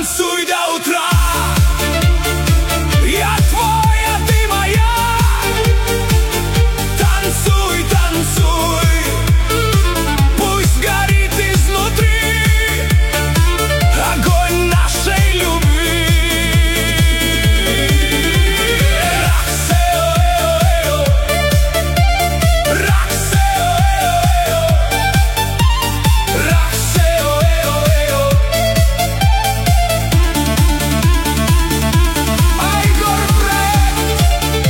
Танцуй до утра. Я твой, а ты моя. Танцуй, танцуй. Пусть горит изнутри огонь нашей любви. Раксео-эо-эо, Раксео-эо-эо, Раксео-эо-эо. Айгор Проект.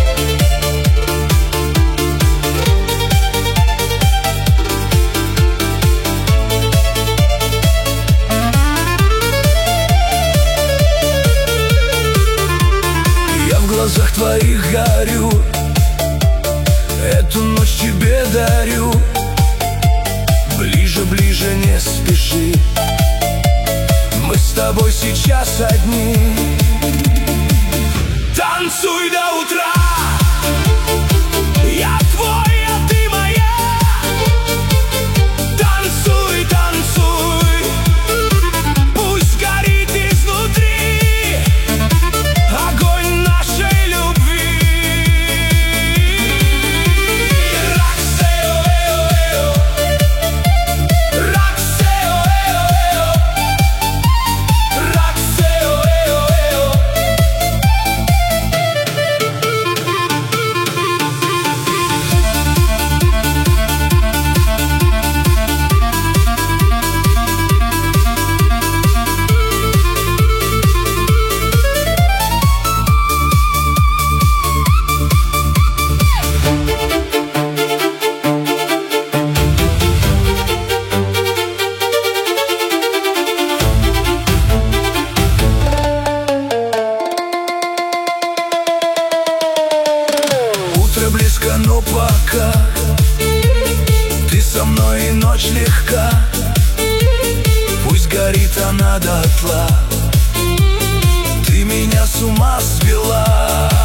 Я в глазах твоих горю, эту ночь тебе дарю. Ближе, ближе, не спеши, мы с тобой сейчас одни. Танцуй до утра. Я твой, а ты моя. Танцуй, танцуй. Пусть горит изнутри огонь нашей любви. Раксео-эо-эо, Раксео-эо-эо, Раксео-эо-эо. Утро близко, но пока ты со мной, и ночь легка. Пусть горит она дотла, ты меня с ума свела.